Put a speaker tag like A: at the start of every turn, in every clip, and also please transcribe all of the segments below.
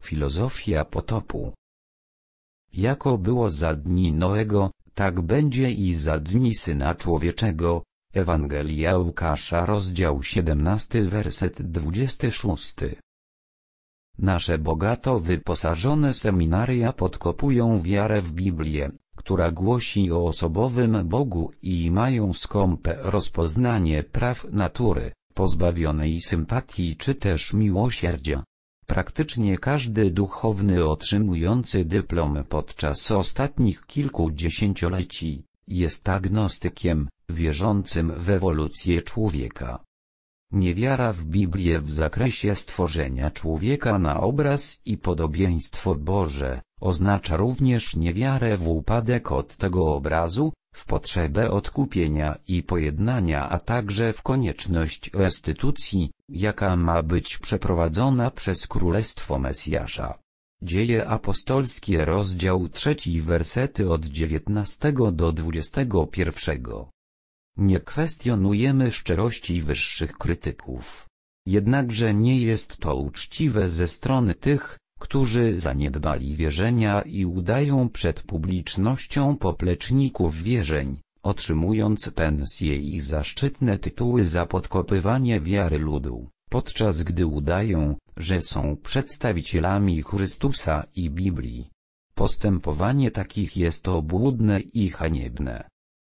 A: Filozofia potopu. Jako było za dni Noego, tak będzie i za dni Syna Człowieczego. Ewangelia Łukasza, rozdział 17, werset 26. Nasze bogato wyposażone seminaria podkopują wiarę w Biblię, która głosi o osobowym Bogu, i mają skąpe rozpoznanie praw natury, pozbawionej sympatii czy też miłosierdzia. Praktycznie każdy duchowny otrzymujący dyplom podczas ostatnich kilku dziesięcioleci jest agnostykiem, wierzącym w ewolucję człowieka. Niewiara w Biblię w zakresie stworzenia człowieka na obraz i podobieństwo Boże oznacza również niewiarę w upadek od tego obrazu, w potrzebę odkupienia i pojednania, a także w konieczność restytucji, jaka ma być przeprowadzona przez Królestwo Mesjasza. Dzieje apostolskie, rozdział 3, wersety od 19 do 21. Nie kwestionujemy szczerości wyższych krytyków. Jednakże nie jest to uczciwe ze strony tych, którzy zaniedbali wierzenia i udają przed publicznością popleczników wierzeń, otrzymując pensje i zaszczytne tytuły za podkopywanie wiary ludu, podczas gdy udają, że są przedstawicielami Chrystusa i Biblii. Postępowanie takich jest obłudne i haniebne.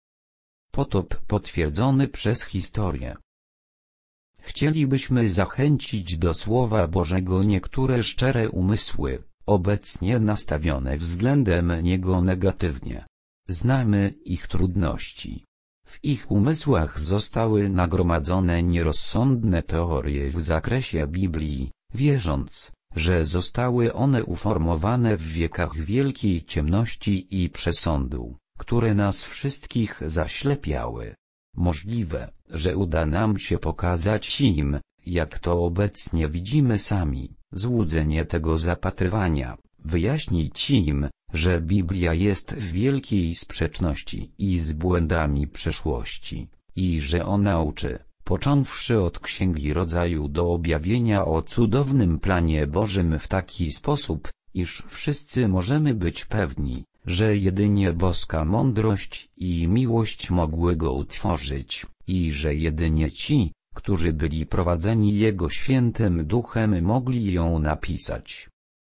A: Potop potwierdzony przez historię. Chcielibyśmy zachęcić do Słowa Bożego niektóre szczere umysły, obecnie nastawione względem niego negatywnie. Znamy ich trudności. W ich umysłach zostały nagromadzone nierozsądne teorie w zakresie Biblii, wierząc, że zostały one uformowane w wiekach wielkiej ciemności i przesądu, które nas wszystkich zaślepiały. Możliwe, że uda nam się pokazać im, jak to obecnie widzimy sami, złudzenie tego zapatrywania, wyjaśnić im, że Biblia jest w wielkiej sprzeczności i z błędami przeszłości, i że ona uczy, począwszy od Księgi Rodzaju do objawienia o cudownym planie Bożym w taki sposób, iż wszyscy możemy być pewni, że jedynie boska mądrość i miłość mogły go utworzyć, i że jedynie ci, którzy byli prowadzeni Jego Świętym Duchem, mogli ją napisać.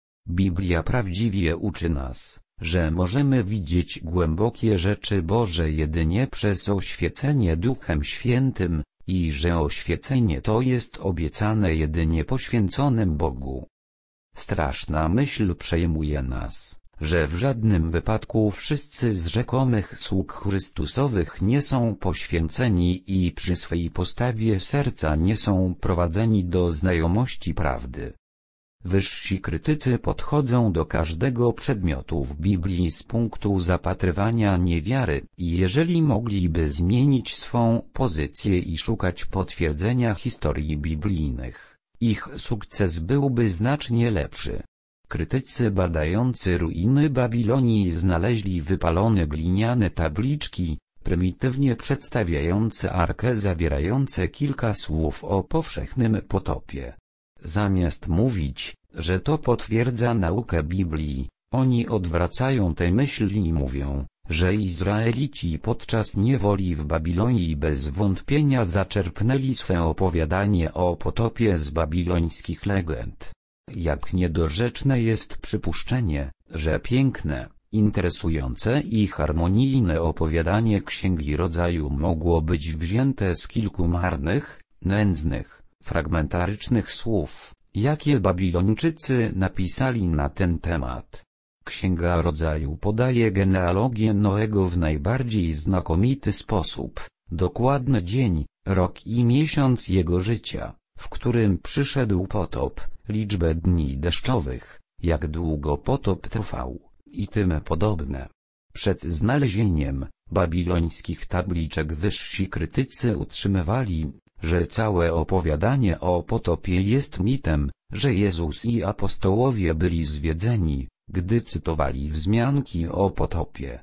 A: Biblia prawdziwie uczy nas, że możemy widzieć głębokie rzeczy Boże jedynie przez oświecenie Duchem Świętym, i że oświecenie to jest obiecane jedynie poświęconym Bogu. Straszna myśl przejmuje nas, że w żadnym wypadku wszyscy z rzekomych sług Chrystusowych nie są poświęceni i przy swej postawie serca nie są prowadzeni do znajomości prawdy. Wyżsi krytycy podchodzą do każdego przedmiotu w Biblii z punktu zapatrywania niewiary, i jeżeli mogliby zmienić swą pozycję i szukać potwierdzenia historii biblijnych, ich sukces byłby znacznie lepszy. Krytycy badający ruiny Babilonii znaleźli wypalone gliniane tabliczki, prymitywnie przedstawiające arkę zawierające kilka słów o powszechnym potopie. Zamiast mówić, że to potwierdza naukę Biblii, oni odwracają tę myśl i mówią, że Izraelici podczas niewoli w Babilonii bez wątpienia zaczerpnęli swe opowiadanie o potopie z babilońskich legend. Jak niedorzeczne jest przypuszczenie, że piękne, interesujące i harmonijne opowiadanie Księgi Rodzaju mogło być wzięte z kilku marnych, nędznych, fragmentarycznych słów, jakie Babilończycy napisali na ten temat. Księga Rodzaju podaje genealogię Noego w najbardziej znakomity sposób, dokładny dzień, rok i miesiąc jego życia, w którym przyszedł potop, liczbę dni deszczowych, jak długo potop trwał, i tym podobne. Przed znalezieniem babilońskich tabliczek wyżsi krytycy utrzymywali, że całe opowiadanie o potopie jest mitem, że Jezus i apostołowie byli zwiedzeni, gdy cytowali wzmianki o potopie.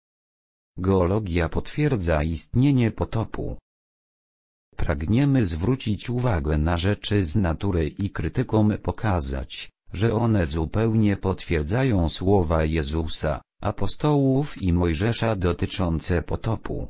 A: Geologia potwierdza istnienie potopu. Pragniemy zwrócić uwagę na rzeczy z natury i krytykom pokazać, że one zupełnie potwierdzają słowa Jezusa, apostołów i Mojżesza dotyczące potopu.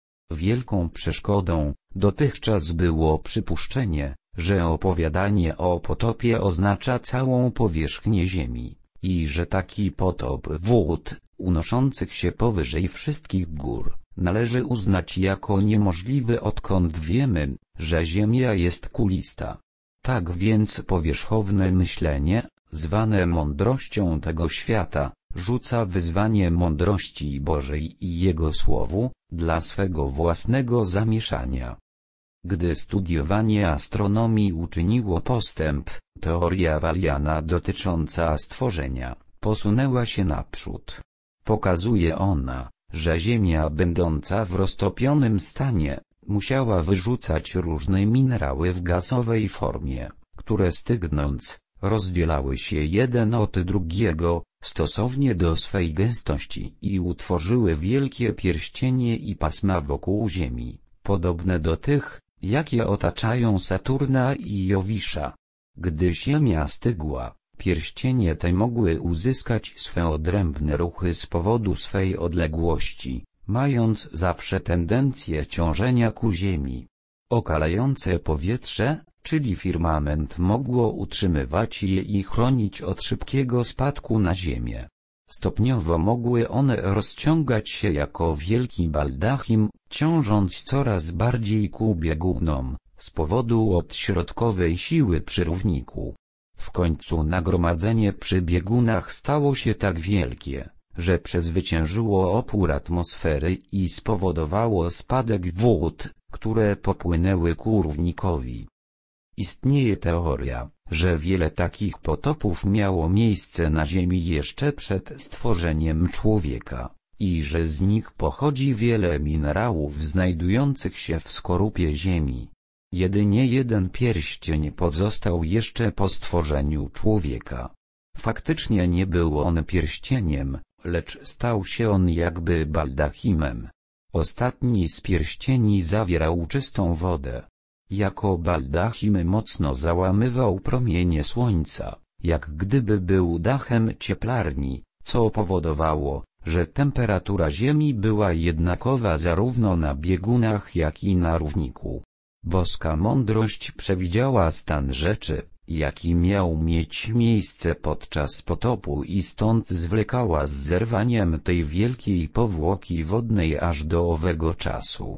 A: Wielką przeszkodą dotychczas było przypuszczenie, że opowiadanie o potopie oznacza całą powierzchnię ziemi, i że taki potop wód, unoszących się powyżej wszystkich gór, należy uznać jako niemożliwy, odkąd wiemy, że ziemia jest kulista. Tak więc powierzchowne myślenie, zwane mądrością tego świata, rzuca wyzwanie mądrości Bożej i Jego Słowu, dla swego własnego zamieszania. Gdy studiowanie astronomii uczyniło postęp, teoria Valiana dotycząca stworzenia posunęła się naprzód. Pokazuje ona, że Ziemia będąca w roztopionym stanie, musiała wyrzucać różne minerały w gazowej formie, które stygnąc, rozdzielały się jeden od drugiego, stosownie do swej gęstości i utworzyły wielkie pierścienie i pasma wokół Ziemi, podobne do tych, jakie otaczają Saturna i Jowisza. Gdy Ziemia stygła, pierścienie te mogły uzyskać swe odrębne ruchy z powodu swej odległości, mając zawsze tendencję ciążenia ku Ziemi. Okalające powietrze, czyli firmament, mogło utrzymywać je i chronić od szybkiego spadku na Ziemię. Stopniowo mogły one rozciągać się jako wielki baldachim, ciążąc coraz bardziej ku biegunom, z powodu odśrodkowej siły przy równiku. W końcu nagromadzenie przy biegunach stało się tak wielkie, że przezwyciężyło opór atmosfery i spowodowało spadek wód, które popłynęły ku równikowi. Istnieje teoria, że wiele takich potopów miało miejsce na Ziemi jeszcze przed stworzeniem człowieka, i że z nich pochodzi wiele minerałów znajdujących się w skorupie Ziemi. Jedynie jeden pierścień pozostał jeszcze po stworzeniu człowieka. Faktycznie nie był on pierścieniem, lecz stał się on jakby baldachimem. Ostatni z pierścieni zawierał czystą wodę. Jako baldachim mocno załamywał promienie słońca, jak gdyby był dachem cieplarni, co powodowało, że temperatura Ziemi była jednakowa zarówno na biegunach, jak i na równiku. Boska mądrość przewidziała stan rzeczy, jaki miał mieć miejsce podczas potopu, i stąd zwlekała z zerwaniem tej wielkiej powłoki wodnej aż do owego czasu.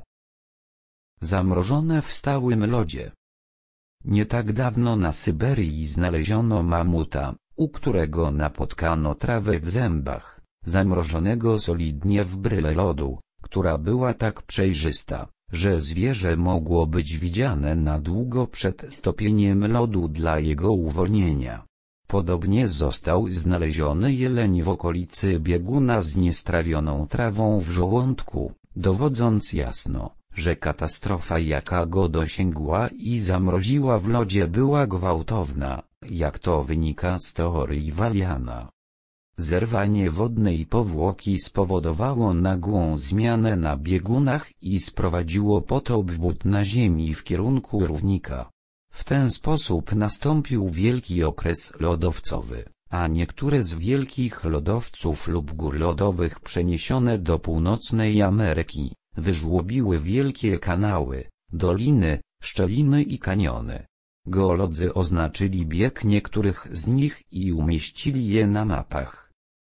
A: Zamrożone w stałym lodzie. Nie tak dawno na Syberii znaleziono mamuta, u którego napotkano trawę w zębach, zamrożonego solidnie w bryle lodu, która była tak przejrzysta, że zwierzę mogło być widziane na długo przed stopieniem lodu dla jego uwolnienia. Podobnie został znaleziony jeleń w okolicy bieguna z niestrawioną trawą w żołądku, dowodząc jasno, że katastrofa, jaka go dosięgła i zamroziła w lodzie, była gwałtowna, jak to wynika z teorii Valiana. Zerwanie wodnej powłoki spowodowało nagłą zmianę na biegunach i sprowadziło potop wód na Ziemi w kierunku równika. W ten sposób nastąpił wielki okres lodowcowy, a niektóre z wielkich lodowców lub gór lodowych przeniesione do północnej Ameryki wyżłobiły wielkie kanały, doliny, szczeliny i kaniony. Geolodzy oznaczyli bieg niektórych z nich i umieścili je na mapach.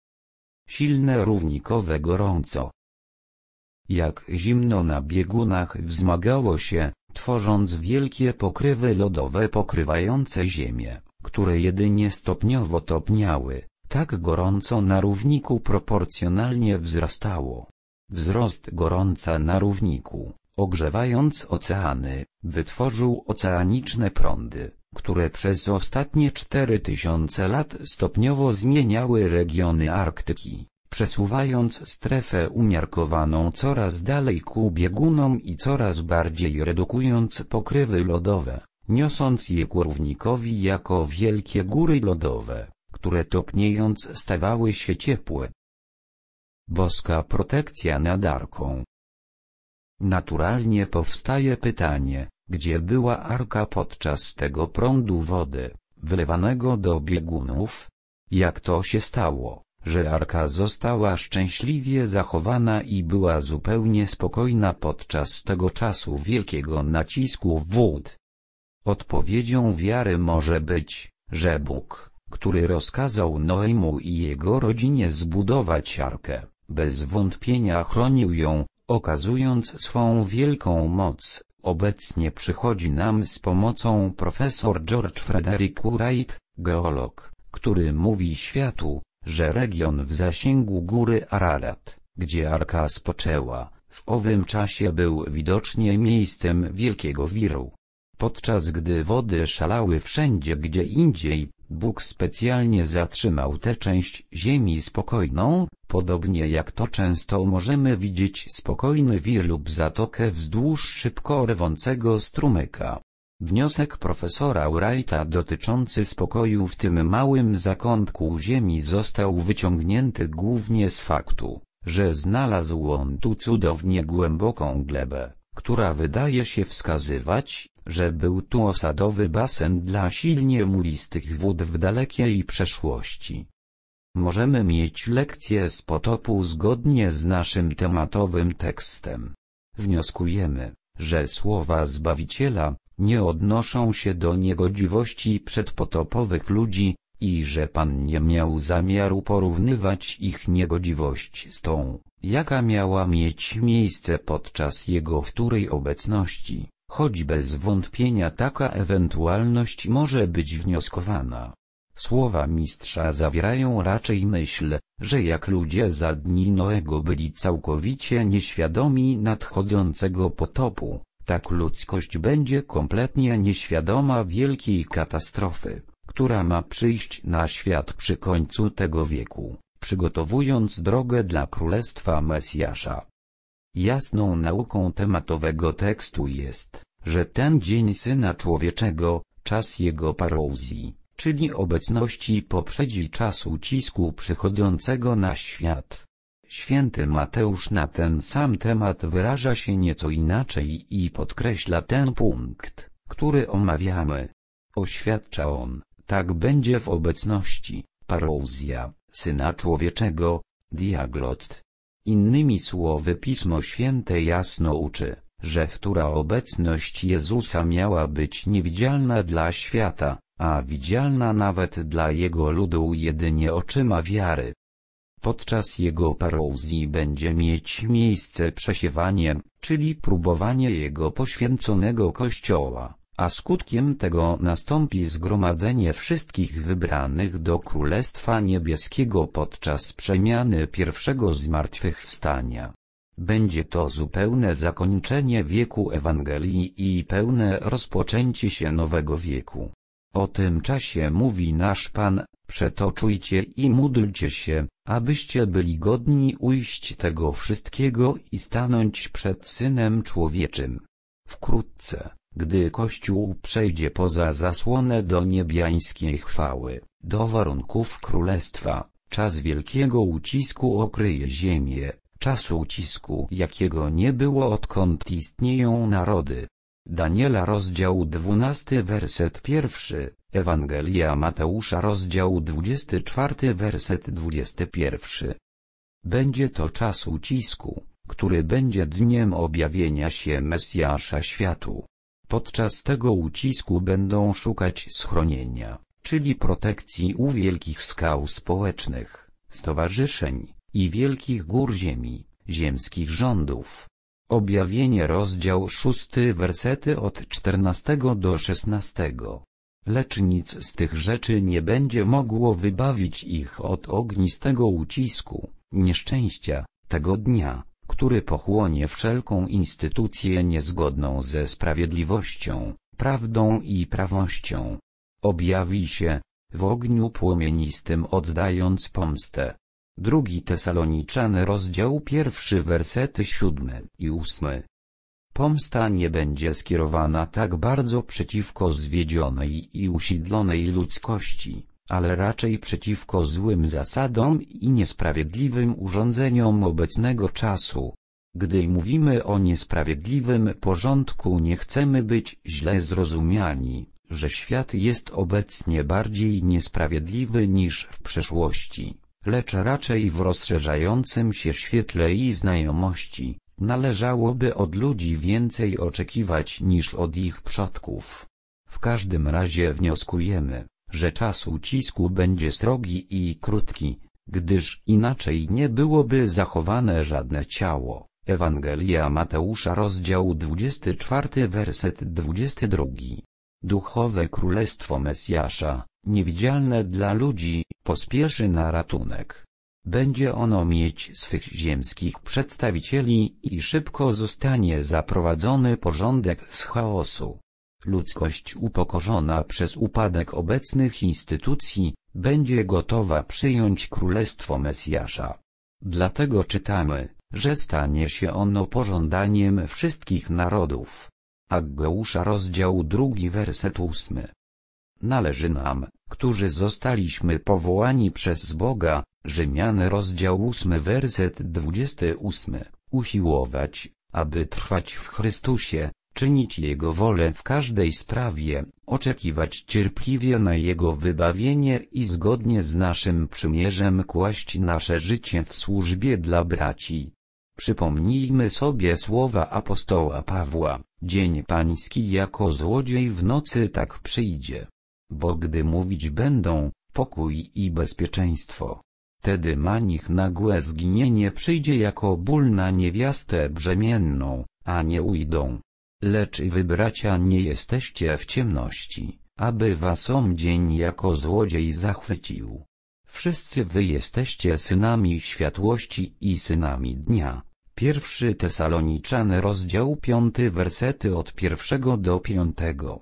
A: Silne równikowe gorąco. Jak zimno na biegunach wzmagało się, tworząc wielkie pokrywy lodowe pokrywające ziemię, które jedynie stopniowo topniały, tak gorąco na równiku proporcjonalnie wzrastało. Wzrost gorąca na równiku, ogrzewając oceany, wytworzył oceaniczne prądy, które przez ostatnie 4000 lat stopniowo zmieniały regiony Arktyki, przesuwając strefę umiarkowaną coraz dalej ku biegunom i coraz bardziej redukując pokrywy lodowe, niosąc je ku równikowi jako wielkie góry lodowe, które topniejąc stawały się ciepłe. Boska protekcja nad Arką. Naturalnie powstaje pytanie, gdzie była Arka podczas tego prądu wody, wylewanego do biegunów? Jak to się stało, że arka została szczęśliwie zachowana i była zupełnie spokojna podczas tego czasu wielkiego nacisku wód? Odpowiedzią wiary może być, że Bóg, który rozkazał Noemu i jego rodzinie zbudować arkę, bez wątpienia chronił ją, okazując swą wielką moc. Obecnie przychodzi nam z pomocą profesor George Frederick Wright, geolog, który mówi światu, że region w zasięgu góry Ararat, gdzie arka spoczęła, w owym czasie był widocznie miejscem wielkiego wiru. Podczas gdy wody szalały wszędzie gdzie indziej, Bóg specjalnie zatrzymał tę część ziemi spokojną, podobnie jak to często możemy widzieć spokojny wir lub zatokę wzdłuż szybko rwącego strumyka. Wniosek profesora Wrighta dotyczący spokoju w tym małym zakątku ziemi został wyciągnięty głównie z faktu, że znalazł on tu cudownie głęboką glebę, która wydaje się wskazywać, że był tu osadowy basen dla silnie mulistych wód w dalekiej przeszłości. Możemy mieć lekcję z potopu zgodnie z naszym tematowym tekstem. Wnioskujemy, że słowa Zbawiciela nie odnoszą się do niegodziwości przedpotopowych ludzi i że Pan nie miał zamiaru porównywać ich niegodziwość z tą, jaka miała mieć miejsce podczas Jego wtórej obecności, choć bez wątpienia taka ewentualność może być wnioskowana. Słowa mistrza zawierają raczej myśl, że jak ludzie za dni Noego byli całkowicie nieświadomi nadchodzącego potopu, tak ludzkość będzie kompletnie nieświadoma wielkiej katastrofy, która ma przyjść na świat przy końcu tego wieku, przygotowując drogę dla Królestwa Mesjasza. Jasną nauką tematowego tekstu jest, że ten dzień Syna Człowieczego, czas Jego parouzji, czyli obecności poprzedzi czas ucisku przychodzącego na świat. Święty Mateusz na ten sam temat wyraża się nieco inaczej i podkreśla ten punkt, który omawiamy. Oświadcza on, tak będzie w obecności, parouzja, Syna Człowieczego, diaglot. Innymi słowy Pismo Święte jasno uczy, że wtóra obecność Jezusa miała być niewidzialna dla świata, a widzialna nawet dla Jego ludu jedynie oczyma wiary. Podczas Jego parouzji będzie mieć miejsce przesiewanie, czyli próbowanie Jego poświęconego Kościoła, a skutkiem tego nastąpi zgromadzenie wszystkich wybranych do Królestwa Niebieskiego podczas przemiany pierwszego zmartwychwstania. Będzie to zupełne zakończenie wieku Ewangelii i pełne rozpoczęcie się nowego wieku. O tym czasie mówi nasz Pan: przetoczujcie i módlcie się, abyście byli godni ujść tego wszystkiego i stanąć przed Synem Człowieczym. Wkrótce, gdy Kościół przejdzie poza zasłonę do niebiańskiej chwały, do warunków Królestwa, czas wielkiego ucisku okryje ziemię, czas ucisku jakiego nie było odkąd istnieją narody. Daniela rozdział 12 werset 1, Ewangelia Mateusza rozdział 24 werset 21. Będzie to czas ucisku, który będzie dniem objawienia się Mesjasza światu. Podczas tego ucisku będą szukać schronienia, czyli protekcji u wielkich skał społecznych, stowarzyszeń i wielkich gór ziemi, ziemskich rządów. Objawienie rozdział 6 wersety od 14 do 16. Lecz nic z tych rzeczy nie będzie mogło wybawić ich od ognistego ucisku, nieszczęścia, tego dnia, który pochłonie wszelką instytucję niezgodną ze sprawiedliwością, prawdą i prawością. Objawi się w ogniu płomienistym, oddając pomstę. 2 Tesaloniczan rozdział 1 wersety 7 i 8. Pomsta nie będzie skierowana tak bardzo przeciwko zwiedzionej i usidlonej ludzkości, ale raczej przeciwko złym zasadom i niesprawiedliwym urządzeniom obecnego czasu. Gdy mówimy o niesprawiedliwym porządku, nie chcemy być źle zrozumiani, że świat jest obecnie bardziej niesprawiedliwy niż w przeszłości, lecz raczej w rozszerzającym się świetle i znajomości. Należałoby od ludzi więcej oczekiwać niż od ich przodków. W każdym razie wnioskujemy, że czas ucisku będzie srogi i krótki, gdyż inaczej nie byłoby zachowane żadne ciało. Ewangelia Mateusza, rozdział 24, werset 22. Duchowe Królestwo Mesjasza, niewidzialne dla ludzi, pospieszy na ratunek. Będzie ono mieć swych ziemskich przedstawicieli i szybko zostanie zaprowadzony porządek z chaosu. Ludzkość upokorzona przez upadek obecnych instytucji, będzie gotowa przyjąć Królestwo Mesjasza. Dlatego czytamy, że stanie się ono pożądaniem wszystkich narodów. Aggeusza, rozdział 2, werset 8. Należy nam, którzy zostaliśmy powołani przez Boga, Rzymian, rozdział 8, werset 28, usiłować, aby trwać w Chrystusie, czynić Jego wolę w każdej sprawie, oczekiwać cierpliwie na Jego wybawienie i zgodnie z naszym przymierzem kłaść nasze życie w służbie dla braci. Przypomnijmy sobie słowa apostoła Pawła: dzień pański jako złodziej w nocy tak przyjdzie. Bo gdy mówić będą, pokój i bezpieczeństwo, wtedy na nich nagłe zginienie przyjdzie jako ból na niewiastę brzemienną, a nie ujdą. Lecz wy, bracia, nie jesteście w ciemności, aby was dzień jako złodziej zachwycił. Wszyscy wy jesteście synami światłości i synami dnia. 1 Tesaloniczan, rozdział 5, wersety od 1 do 5.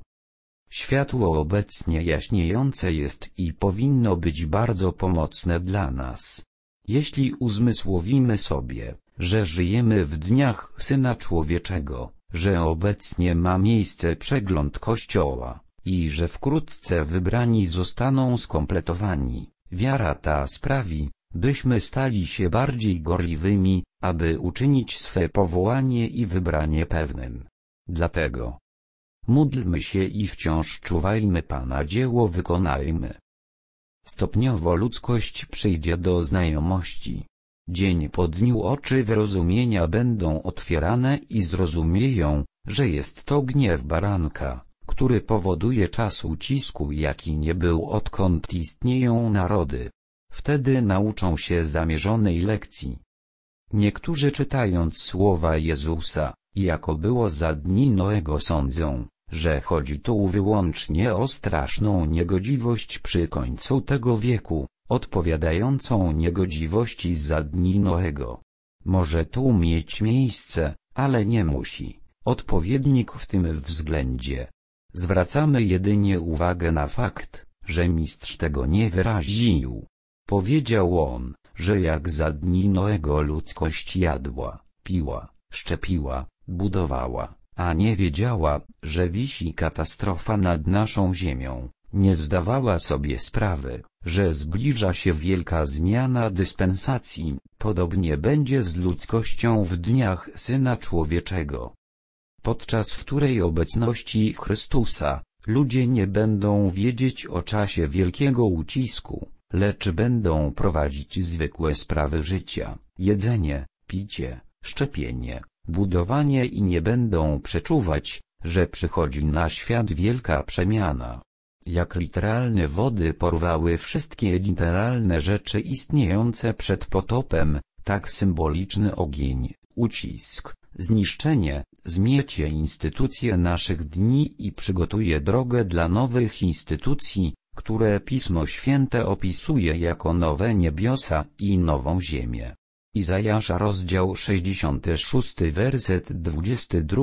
A: Światło obecnie jaśniejące jest i powinno być bardzo pomocne dla nas. Jeśli uzmysłowimy sobie, że żyjemy w dniach Syna Człowieczego, że obecnie ma miejsce przegląd Kościoła i że wkrótce wybrani zostaną skompletowani, wiara ta sprawi, byśmy stali się bardziej gorliwymi, aby uczynić swe powołanie i wybranie pewnym. Dlatego módlmy się i wciąż czuwajmy, Pana dzieło wykonajmy. Stopniowo ludzkość przyjdzie do znajomości. Dzień po dniu oczy wyrozumienia będą otwierane i zrozumieją, że jest to gniew baranka, który powoduje czas ucisku, jaki nie był, odkąd istnieją narody. Wtedy nauczą się zamierzonej lekcji. Niektórzy, czytając słowa Jezusa, jako było za dni Noego, sądzą, że chodzi tu wyłącznie o straszną niegodziwość przy końcu tego wieku, odpowiadającą niegodziwości za dni Noego. Może tu mieć miejsce, ale nie musi, odpowiednik w tym względzie. Zwracamy jedynie uwagę na fakt, że mistrz tego nie wyraził. Powiedział on, że jak za dni Noego ludzkość jadła, piła, szczepiła, budowała, a nie wiedziała, że wisi katastrofa nad naszą ziemią, nie zdawała sobie sprawy, że zbliża się wielka zmiana dyspensacji, podobnie będzie z ludzkością w dniach Syna Człowieczego. Podczas której obecności Chrystusa, ludzie nie będą wiedzieć o czasie wielkiego ucisku, lecz będą prowadzić zwykłe sprawy życia, jedzenie, picie, szczepienie, budowanie i nie będą przeczuwać, że przychodzi na świat wielka przemiana. Jak literalne wody porwały wszystkie literalne rzeczy istniejące przed potopem, tak symboliczny ogień, ucisk, zniszczenie, zmiecie instytucje naszych dni i przygotuje drogę dla nowych instytucji, które Pismo Święte opisuje jako nowe niebiosa i nową ziemię. Izajasza, rozdział 66, werset 22,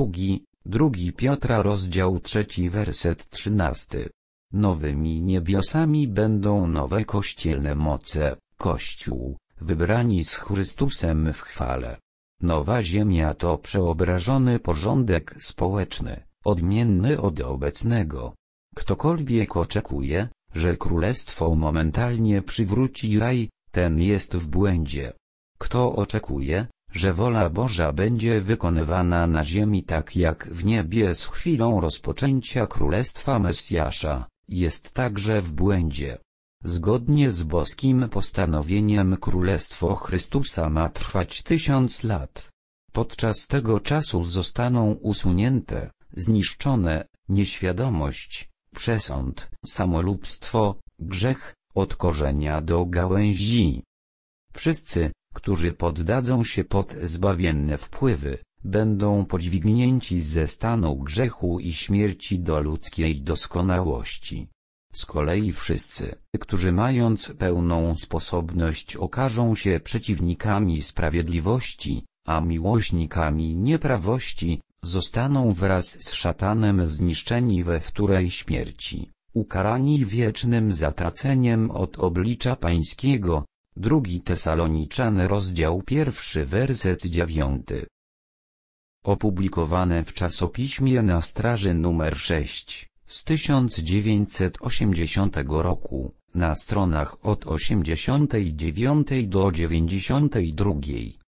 A: 2 Piotra, rozdział 3, werset 13. Nowymi niebiosami będą nowe kościelne moce, Kościół, wybrani z Chrystusem w chwale. Nowa ziemia to przeobrażony porządek społeczny, odmienny od obecnego. Ktokolwiek oczekuje, że królestwo momentalnie przywróci raj, ten jest w błędzie. Kto oczekuje, że wola Boża będzie wykonywana na ziemi tak jak w niebie z chwilą rozpoczęcia Królestwa Mesjasza, jest także w błędzie. Zgodnie z boskim postanowieniem Królestwo Chrystusa ma trwać 1000 lat. Podczas tego czasu zostaną usunięte, zniszczone, nieświadomość, przesąd, samolubstwo, grzech, od korzenia do gałęzi. Wszyscy, którzy poddadzą się pod zbawienne wpływy, będą podźwignięci ze stanu grzechu i śmierci do ludzkiej doskonałości. Z kolei wszyscy, którzy mając pełną sposobność okażą się przeciwnikami sprawiedliwości, a miłośnikami nieprawości, zostaną wraz z szatanem zniszczeni we wtórej śmierci, ukarani wiecznym zatraceniem od oblicza Pańskiego. 2 Tesaloniczan rozdział 1 werset 9. Opublikowane w czasopiśmie Na Straży nr 6 z 1980 roku, na stronach od 89 do 92.